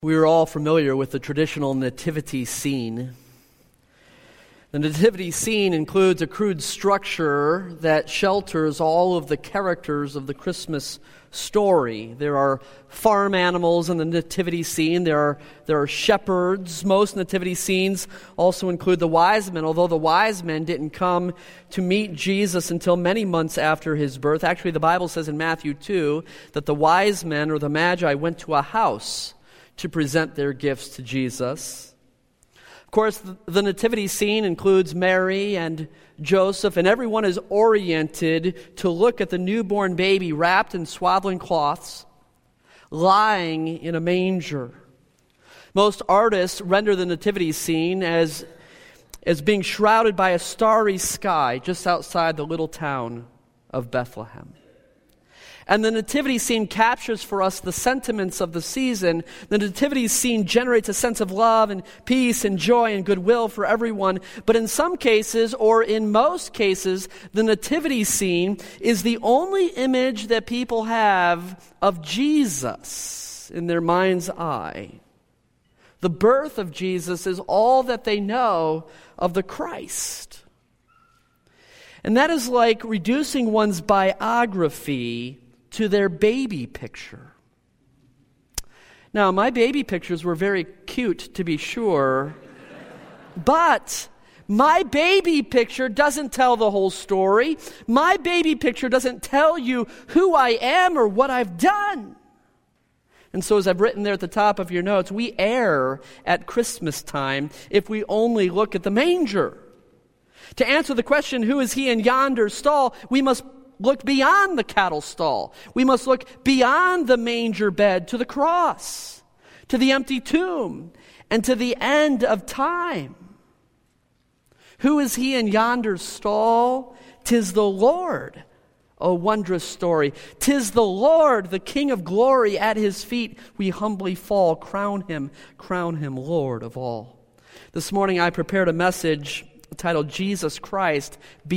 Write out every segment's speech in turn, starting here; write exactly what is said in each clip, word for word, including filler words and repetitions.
We are all familiar with the traditional nativity scene. The nativity scene includes a crude structure that shelters all of the characters of the Christmas story. There are farm animals in the nativity scene. There are, there are shepherds. Most nativity scenes also include the wise men, although the wise men didn't come to meet Jesus until many months after his birth. Actually, the Bible says in Matthew two that the wise men, or the magi, went to a house to present their gifts to Jesus. Of course, the, the nativity scene includes Mary and Joseph, and everyone is oriented to look at the newborn baby wrapped in swaddling cloths, lying in a manger. Most artists render the nativity scene as, as being shrouded by a starry sky just outside the little town of Bethlehem. And the nativity scene captures for us the sentiments of the season. The nativity scene generates a sense of love and peace and joy and goodwill for everyone. But in some cases, or in most cases, the nativity scene is the only image that people have of Jesus in their mind's eye. The birth of Jesus is all that they know of the Christ. And that is like reducing one's biography to their baby picture. Now, my baby pictures were very cute, to be sure, but my baby picture doesn't tell the whole story. My baby picture doesn't tell you who I am or what I've done. And so, as I've written there at the top of your notes, we err at Christmas time if we only look at the manger. To answer the question, who is he in yonder stall, we must look beyond the cattle stall. We must look beyond the manger bed to the cross, to the empty tomb, and to the end of time. Who is he in yonder stall? 'Tis the Lord. A wondrous story. 'Tis the Lord, the King of glory. At his feet we humbly fall. Crown him, crown him Lord of all. This morning I prepared a message titled Jesus Christ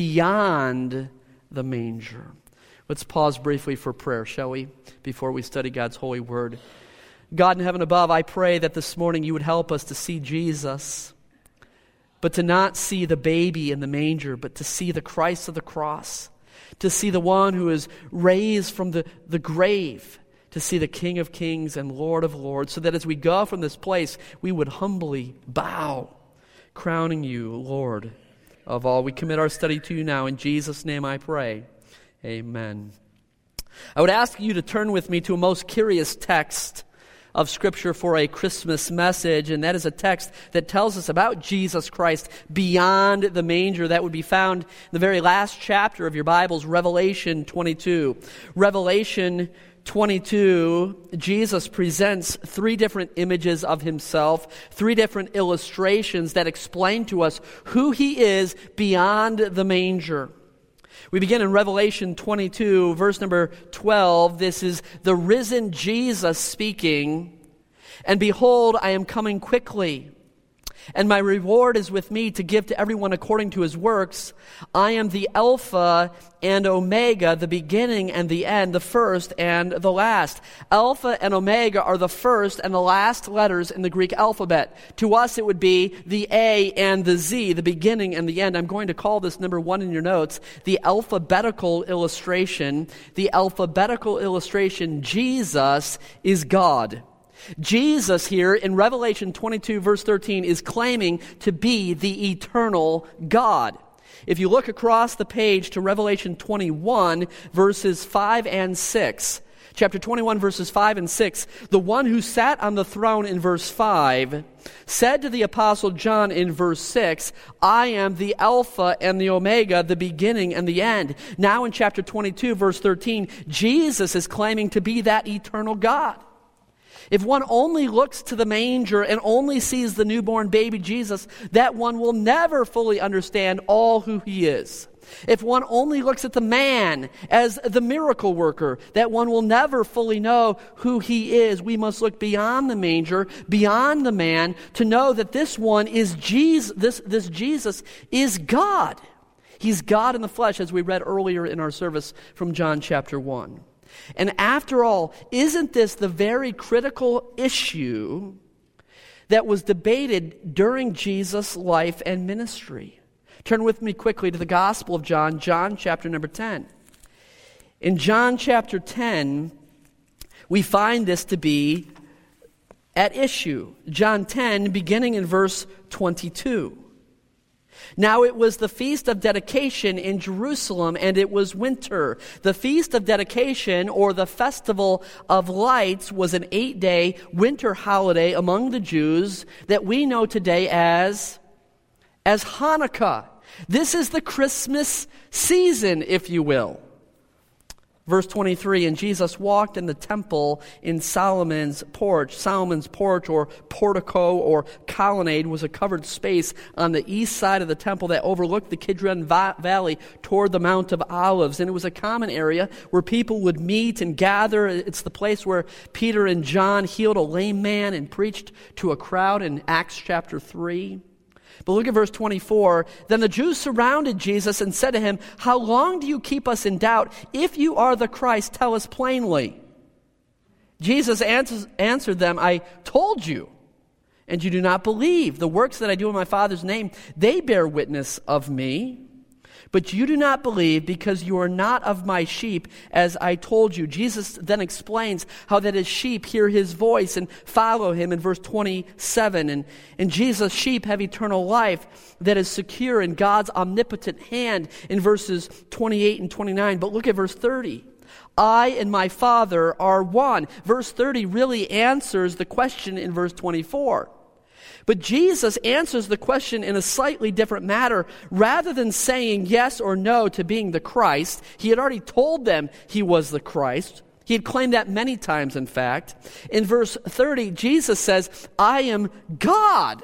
Beyond the Manger. Let's pause briefly for prayer, shall we, before we study God's holy word. God in heaven above, I pray that this morning you would help us to see Jesus, but to not see the baby in the manger, but to see the Christ of the cross, to see the one who is raised from the, the grave, to see the King of kings and Lord of lords, so that as we go from this place, we would humbly bow, crowning you Lord of all. We commit our study to you now. In Jesus' name I pray. Amen. I would ask you to turn with me to a most curious text of Scripture for a Christmas message, and that is a text that tells us about Jesus Christ beyond the manger. That would be found in the very last chapter of your Bibles, Revelation twenty-two. Revelation twenty-two, Jesus presents three different images of himself, three different illustrations that explain to us who he is beyond the manger. We begin in Revelation twenty-two, verse number twelve. This is the risen Jesus speaking. And behold, I am coming quickly, and my reward is with me to give to everyone according to his works. I am the Alpha and Omega, the beginning and the end, the first and the last. Alpha and Omega are the first and the last letters in the Greek alphabet. To us, it would be the A and the Z, the beginning and the end. I'm going to call this number one in your notes, the alphabetical illustration. The alphabetical illustration, Jesus is God. Jesus here in Revelation twenty-two verse thirteen is claiming to be the eternal God. If you look across the page to Revelation twenty-one verses five and six, chapter twenty-one verses five and six, the one who sat on the throne in verse five said to the apostle John in verse six, I am the Alpha and the Omega, the beginning and the end. Now in chapter twenty-two verse thirteen, Jesus is claiming to be that eternal God. If one only looks to the manger and only sees the newborn baby Jesus, that one will never fully understand all who he is. If one only looks at the man as the miracle worker, that one will never fully know who he is. We must look beyond the manger, beyond the man, to know that this one is Jesus. This, this Jesus is God. He's God in the flesh, as we read earlier in our service from John chapter one. And after all, isn't this the very critical issue that was debated during Jesus' life and ministry? Turn with me quickly to the Gospel of John, John chapter number ten. In John chapter ten, we find this to be at issue. John ten, beginning in verse twenty-two. Now it was the feast of dedication in Jerusalem, and it was winter. The feast of dedication, or the festival of lights, was an eight-day winter holiday among the Jews that we know today as, as Hanukkah. This is the Christmas season, if you will. Verse twenty-three, and Jesus walked in the temple in Solomon's porch. Solomon's porch, or portico, or colonnade, was a covered space on the east side of the temple that overlooked the Kidron va- Valley toward the Mount of Olives. And it was a common area where people would meet and gather. It's the place where Peter and John healed a lame man and preached to a crowd in Acts chapter three. But look at verse twenty-four. Then the Jews surrounded Jesus and said to him, "How long do you keep us in doubt? If you are the Christ, tell us plainly." Jesus answers, answered them, "I told you, and you do not believe. The works that I do in my Father's name, they bear witness of me. But you do not believe because you are not of my sheep, as I told you." Jesus then explains how that his sheep hear his voice and follow him in verse twenty-seven. And, and Jesus' sheep have eternal life that is secure in God's omnipotent hand in verses twenty-eight and twenty-nine. But look at verse thirty. I and my Father are one. Verse thirty really answers the question in verse twenty-four. But Jesus answers the question in a slightly different manner. Rather than saying yes or no to being the Christ, he had already told them he was the Christ. He had claimed that many times, in fact. In verse thirty, Jesus says, "I am God."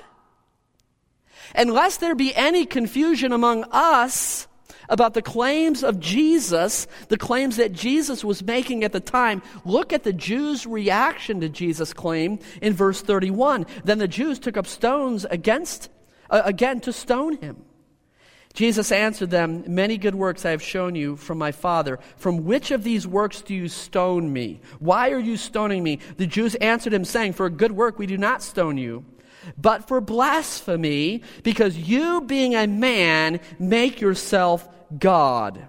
And lest there be any confusion among us about the claims of Jesus, the claims that Jesus was making at the time, look at the Jews' reaction to Jesus' claim in verse thirty-one. Then the Jews took up stones against, uh, again to stone him. Jesus answered them, "Many good works I have shown you from my Father. From which of these works do you stone me? Why are you stoning me?" The Jews answered him, saying, "For a good work we do not stone you, but for blasphemy, because you, being a man, make yourself God."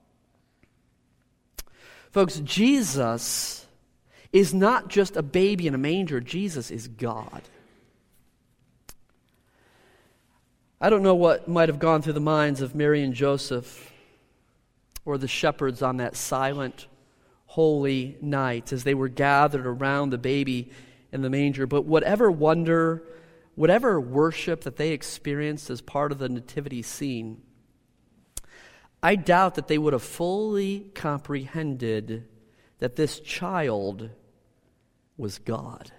Folks, Jesus is not just a baby in a manger. Jesus is God. I don't know what might have gone through the minds of Mary and Joseph or the shepherds on that silent, holy night as they were gathered around the baby in the manger, but whatever wonder, whatever worship that they experienced as part of the nativity scene, I doubt that they would have fully comprehended that this child was God.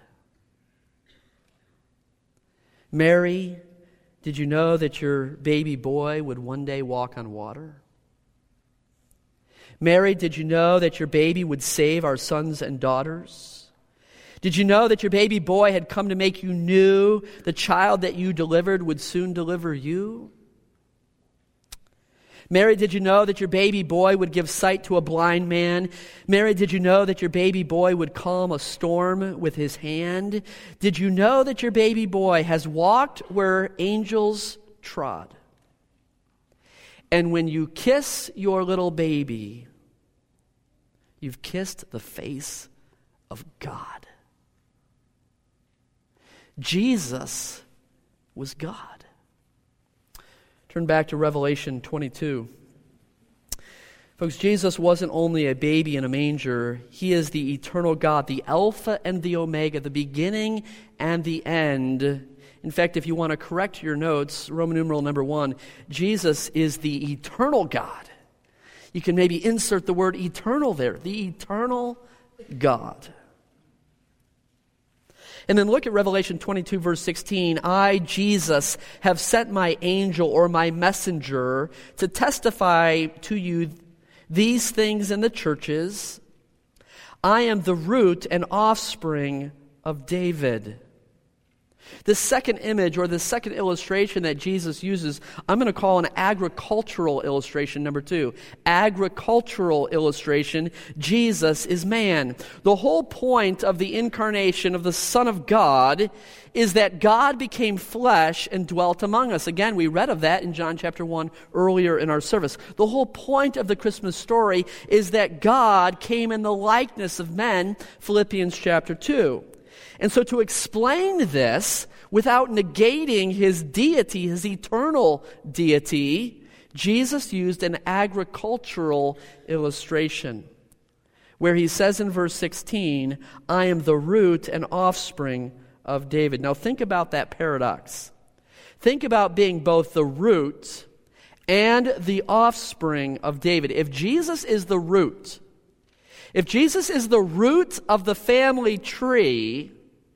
Mary, did you know that your baby boy would one day walk on water? Mary, did you know that your baby would save our sons and daughters? Did you know that your baby boy had come to make you new? The child that you delivered would soon deliver you? Mary, did you know that your baby boy would give sight to a blind man? Mary, did you know that your baby boy would calm a storm with his hand? Did you know that your baby boy has walked where angels trod? And when you kiss your little baby, you've kissed the face of God. Jesus was God. Turn back to Revelation twenty-two. Folks, Jesus wasn't only a baby in a manger. He is the eternal God, the Alpha and the Omega, the beginning and the end. In fact, if you want to correct your notes, Roman numeral number one, Jesus is the eternal God. You can maybe insert the word eternal there, the eternal God. And then look at Revelation twenty-two, verse sixteen. I, Jesus, have sent my angel or my messenger to testify to you these things in the churches. I am the root and offspring of David. This second image or this second illustration that Jesus uses, I'm going to call an agricultural illustration, number two. Agricultural illustration, Jesus is man. The whole point of the incarnation of the Son of God is that God became flesh and dwelt among us. Again, we read of that in John chapter one earlier in our service. The whole point of the Christmas story is that God came in the likeness of men, Philippians chapter two. And so to explain this without negating his deity, his eternal deity, Jesus used an agricultural illustration where he says in verse sixteen, I am the root and offspring of David. Now think about that paradox. Think about being both the root and the offspring of David. If Jesus is the root, if Jesus is the root of the family tree,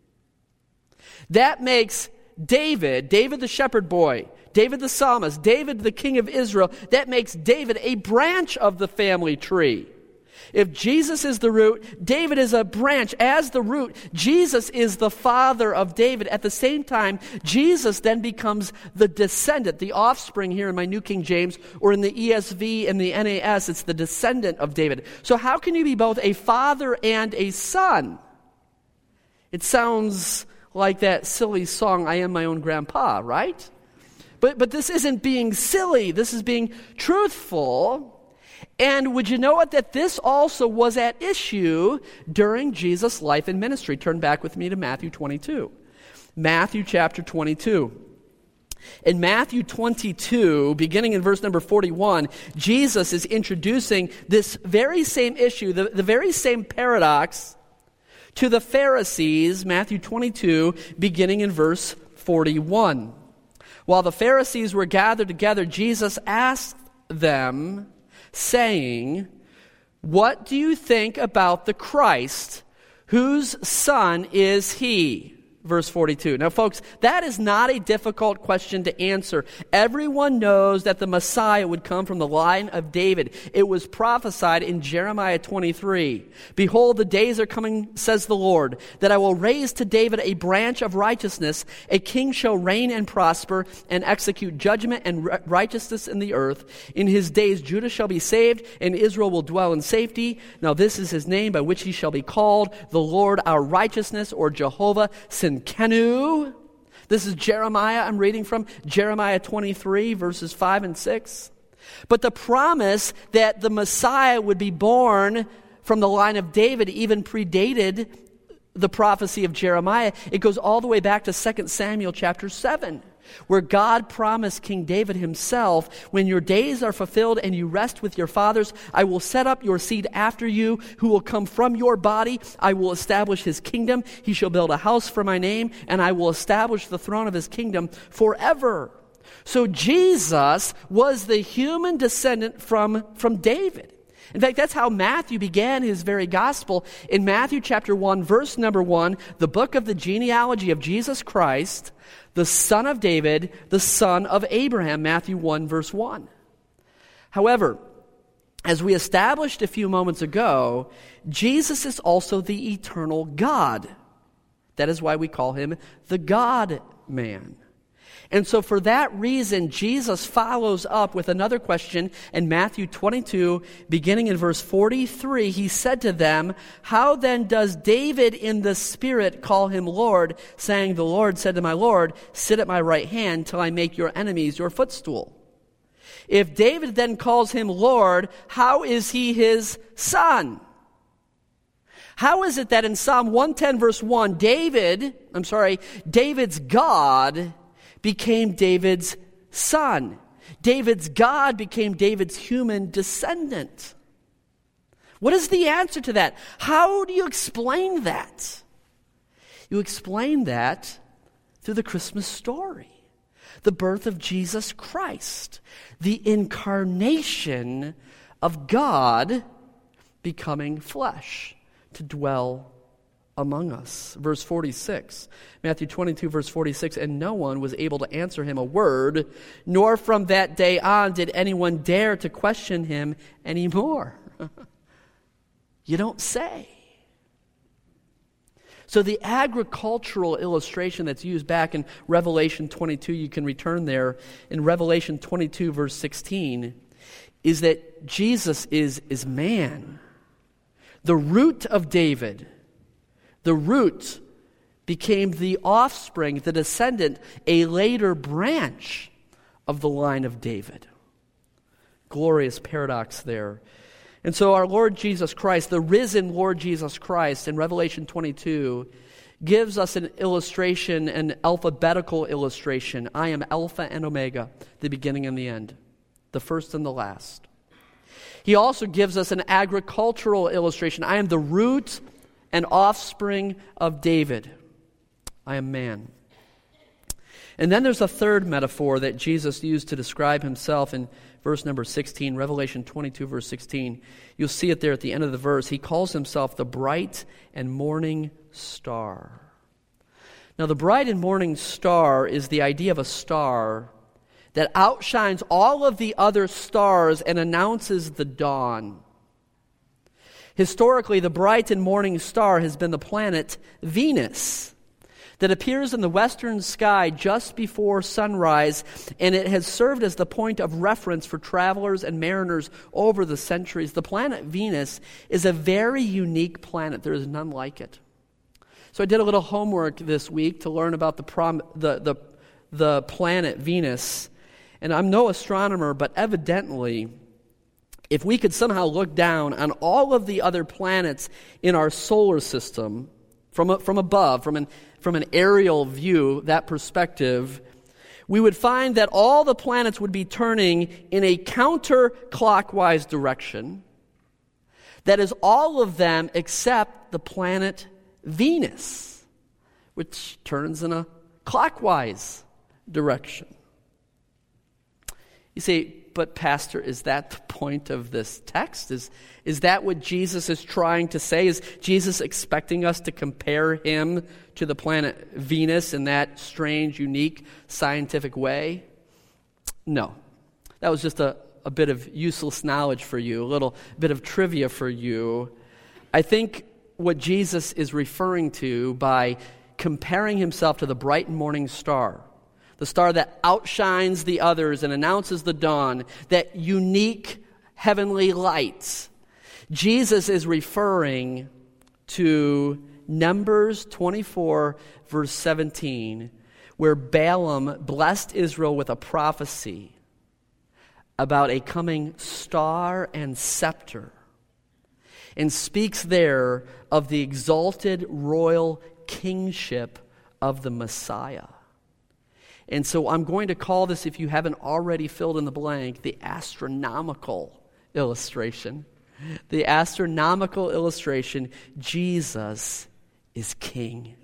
that makes David, David the shepherd boy, David the psalmist, David the king of Israel, that makes David a branch of the family tree. If Jesus is the root, David is a branch. As the root, Jesus is the father of David. At the same time, Jesus then becomes the descendant, the offspring here in my New King James, or in the E S V and the N A S, it's the descendant of David. So how can you be both a father and a son? It sounds like that silly song, I Am My Own Grandpa, right? But but this isn't being silly. This is being truthful. And would you know it, that this also was at issue during Jesus' life and ministry? Turn back with me to Matthew twenty-two. Matthew chapter twenty-two. In Matthew twenty-two, beginning in verse number forty-one, Jesus is introducing this very same issue, the, the very same paradox to the Pharisees, Matthew twenty-two, beginning in verse forty-one. While the Pharisees were gathered together, Jesus asked them, saying, what do you think about the Christ? Whose son is he? Verse forty-two. Now, folks, that is not a difficult question to answer. Everyone knows that the Messiah would come from the line of David. It was prophesied in Jeremiah twenty-three. Behold, the days are coming, says the Lord, that I will raise to David a branch of righteousness. A king shall reign and prosper and execute judgment and righteousness in the earth. In his days Judah shall be saved, and Israel will dwell in safety. Now this is his name by which he shall be called, the Lord our righteousness, or Jehovah Tsidkenu. This is Jeremiah. I'm reading from Jeremiah twenty-three, verses five and six. But the promise that the Messiah would be born from the line of David even predated the prophecy of Jeremiah. It goes all the way back to Second Samuel chapter seven, where God promised King David himself, when your days are fulfilled and you rest with your fathers, I will set up your seed after you, who will come from your body. I will establish his kingdom. He shall build a house for my name, and I will establish the throne of his kingdom forever. So Jesus was the human descendant from, from David. In fact, that's how Matthew began his very gospel. In Matthew chapter one, verse number one, the book of the genealogy of Jesus Christ, the son of David, the son of Abraham, Matthew one, verse one. However, as we established a few moments ago, Jesus is also the eternal God. That is why we call him the God-man. And so for that reason, Jesus follows up with another question in Matthew twenty-two, beginning in verse forty-three. He said to them, how then does David in the Spirit call him Lord, saying, the Lord said to my Lord, sit at my right hand till I make your enemies your footstool? If David then calls him Lord, how is he his son? How is it that in Psalm one ten, verse one, David, I'm sorry, David's God became David's son? David's God became David's human descendant. What is the answer to that? How do you explain that? You explain that through the Christmas story, the birth of Jesus Christ, the incarnation of God becoming flesh to dwell among us. Verse forty-six, Matthew twenty-two, verse forty-six, and no one was able to answer him a word, nor from that day on did anyone dare to question him anymore. You don't say. So the agricultural illustration that's used back in Revelation twenty-two, you can return there, in Revelation twenty-two, verse sixteen, is that Jesus is, is man. The root of David, the root became the offspring, the descendant, a later branch of the line of David. Glorious paradox there. And so our Lord Jesus Christ, the risen Lord Jesus Christ, in Revelation twenty-two, gives us an illustration, an alphabetical illustration. I am Alpha and Omega, the beginning and the end, the first and the last. He also gives us an agricultural illustration. I am the root and offspring of David. I am man. And then there's a third metaphor that Jesus used to describe himself in verse number sixteen, Revelation twenty-two, verse sixteen. You'll see it there at the end of the verse. He calls himself the bright and morning star. Now, the bright and morning star is the idea of a star that outshines all of the other stars and announces the dawn. Historically, the bright and morning star has been the planet Venus, that appears in the western sky just before sunrise, and it has served as the point of reference for travelers and mariners over the centuries. The planet Venus is a very unique planet. There is none like it. So I did a little homework this week to learn about the prom- the, the, the planet Venus, and I'm no astronomer, but evidently, if we could somehow look down on all of the other planets in our solar system from, from above, from an From an aerial view, that perspective, we would find that all the planets would be turning in a counterclockwise direction. That is, all of them except the planet Venus, which turns in a clockwise direction. You say, but Pastor, is that the point of this text? Is, is that what Jesus is trying to say? Is Jesus expecting us to compare him to the planet Venus in that strange, unique, scientific way? No. That was just a, a bit of useless knowledge for you, a little bit of trivia for you. I think what Jesus is referring to by comparing himself to the bright morning star, the star that outshines the others and announces the dawn, that unique heavenly light. Jesus is referring to Numbers twenty-four, verse seventeen, where Balaam blessed Israel with a prophecy about a coming star and scepter, and speaks there of the exalted royal kingship of the Messiah. And so I'm going to call this, if you haven't already filled in the blank, the astronomical illustration. The astronomical illustration, Jesus is king.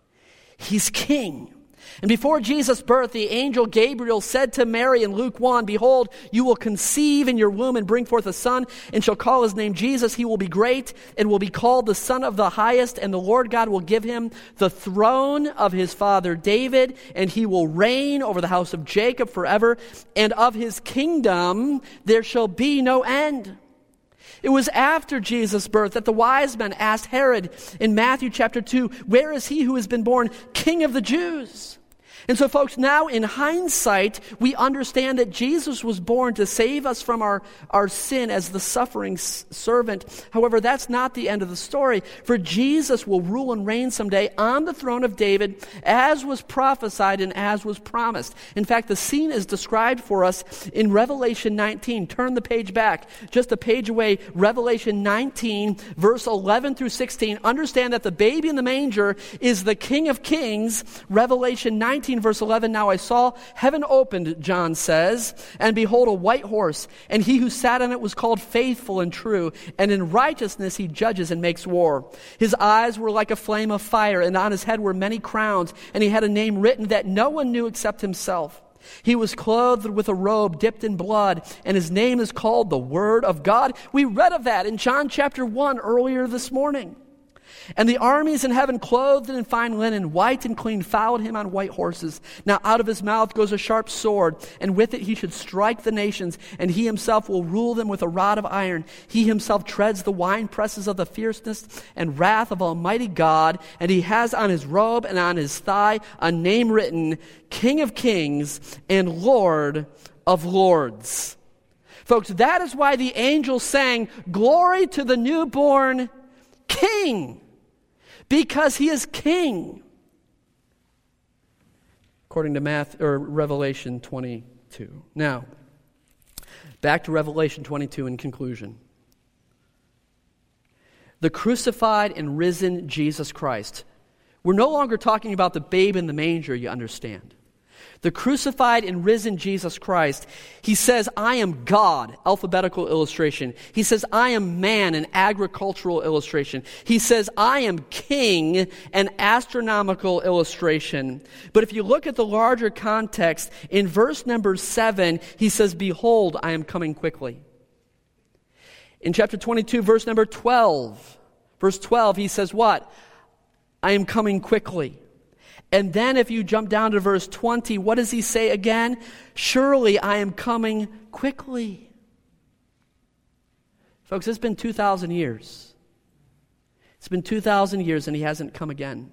He's king. And before Jesus' birth, the angel Gabriel said to Mary in Luke one, "Behold, you will conceive in your womb and bring forth a son, and shall call his name Jesus. He will be great and will be called the Son of the Highest, and the Lord God will give him the throne of his father David, and he will reign over the house of Jacob forever, and of his kingdom there shall be no end." It was after Jesus' birth that the wise men asked Herod in Matthew chapter two, "Where is he who has been born King of the Jews?" And so, folks, now in hindsight, we understand that Jesus was born to save us from our, our sin as the suffering s- servant. However, that's not the end of the story, for Jesus will rule and reign someday on the throne of David, as was prophesied and as was promised. In fact, the scene is described for us in Revelation nineteen. Turn the page back, just a page away, Revelation nineteen, verse eleven through sixteen. Understand that the baby in the manger is the King of Kings. Revelation nineteen, verse eleven, "Now I saw heaven opened," John says, "and behold a white horse, and he who sat on it was called Faithful and True, and in righteousness he judges and makes war. His eyes were like a flame of fire, and on his head were many crowns, and he had a name written that no one knew except himself. He was clothed with a robe dipped in blood, and his name is called the Word of God." We read of that in John chapter one earlier this morning. And the armies in heaven, clothed in fine linen, white and clean, followed him on white horses. Now out of his mouth goes a sharp sword, and with it he should strike the nations, and he himself will rule them with a rod of iron. He himself treads the winepresses of the fierceness and wrath of Almighty God, and he has on his robe and on his thigh a name written, King of Kings and Lord of Lords. Folks, that is why the angels sang, "Glory to the newborn King," because he is king, according to Math or Revelation twenty-two. Now, back to Revelation twenty-two in conclusion. The crucified and risen Jesus Christ. We're no longer talking about the babe in the manger, you understand. The crucified and risen Jesus Christ, he says, I am God, alphabetical illustration. He says, I am man, an agricultural illustration. He says, I am king, an astronomical illustration. But if you look at the larger context, in verse number seven, he says, behold, I am coming quickly. In chapter twenty-two, verse number twelve, verse twelve, he says what? I am coming quickly. And then if you jump down to verse twenty, what does he say again? Surely I am coming quickly. Folks, it's been two thousand years. It's been two thousand years and he hasn't come again.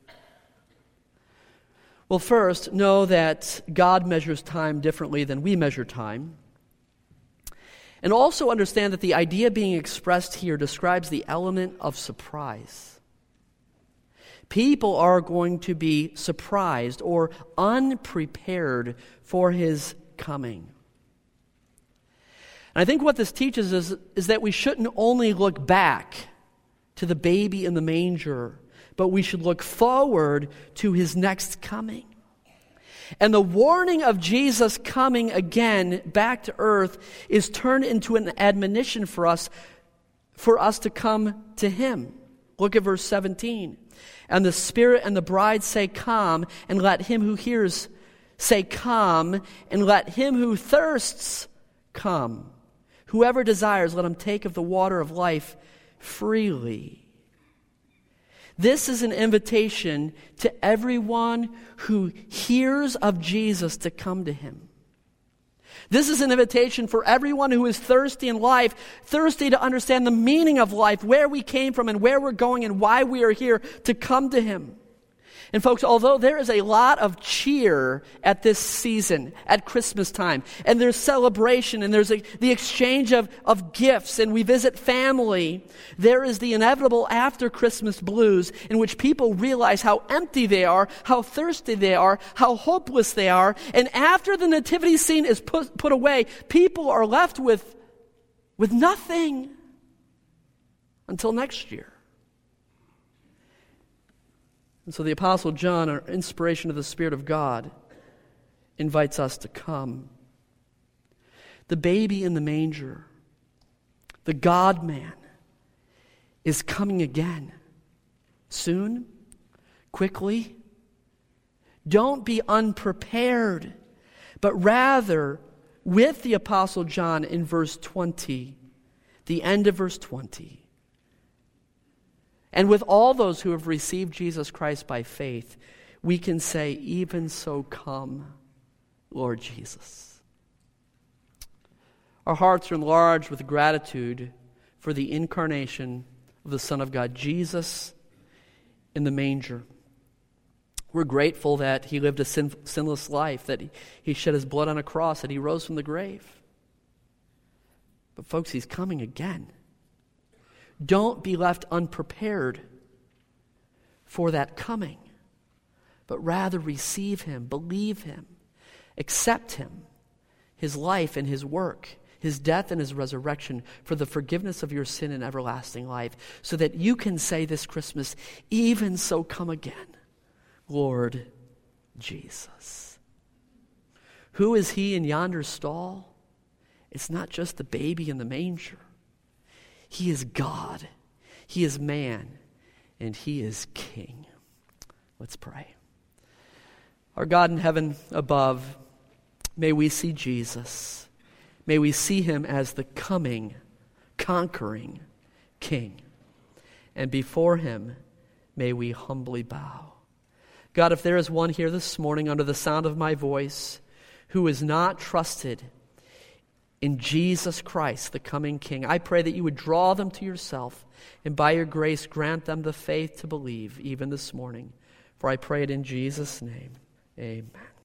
Well, first, know that God measures time differently than we measure time. And also understand that the idea being expressed here describes the element of surprise. People are going to be surprised or unprepared for his coming. And I think what this teaches us is that we shouldn't only look back to the baby in the manger, but we should look forward to his next coming. And the warning of Jesus coming again back to earth is turned into an admonition for us, for us to come to him. Look at verse seventeen. And the Spirit and the bride say, come, and let him who hears say, come, and let him who thirsts come. Whoever desires, let him take of the water of life freely. This is an invitation to everyone who hears of Jesus to come to him. This is an invitation for everyone who is thirsty in life, thirsty to understand the meaning of life, where we came from and where we're going and why we are here, to come to him. And folks, although there is a lot of cheer at this season, at Christmas time, and there's celebration, and there's a, the exchange of, of gifts, and we visit family, there is the inevitable after Christmas blues in which people realize how empty they are, how thirsty they are, how hopeless they are, and after the nativity scene is put, put away, people are left with, with nothing until next year. And so the Apostle John, our inspiration of the Spirit of God, invites us to come. The baby in the manger, the God-man, is coming again. Soon, quickly. Don't be unprepared, but rather, with the Apostle John in verse twenty, the end of verse twenty, and with all those who have received Jesus Christ by faith, we can say, even so come, Lord Jesus. Our hearts are enlarged with gratitude for the incarnation of the Son of God, Jesus, in the manger. We're grateful that he lived a sin, sinless life, that he, he shed his blood on a cross, that he rose from the grave. But folks, he's coming again. Don't be left unprepared for that coming, but rather receive him, believe him, accept him, his life and his work, his death and his resurrection for the forgiveness of your sin and everlasting life, so that you can say this Christmas, even so come again, Lord Jesus. Who is he in yonder stall? It's not just the baby in the manger. He is God, he is man, and he is king. Let's pray. Our God in heaven above, may we see Jesus. May we see him as the coming, conquering king. and before him may we humbly bow. God, if there is one here this morning under the sound of my voice who is not trusted in Jesus Christ, the coming King, I pray that you would draw them to yourself, and by your grace grant them the faith to believe even this morning. For I pray it in Jesus' name. Amen.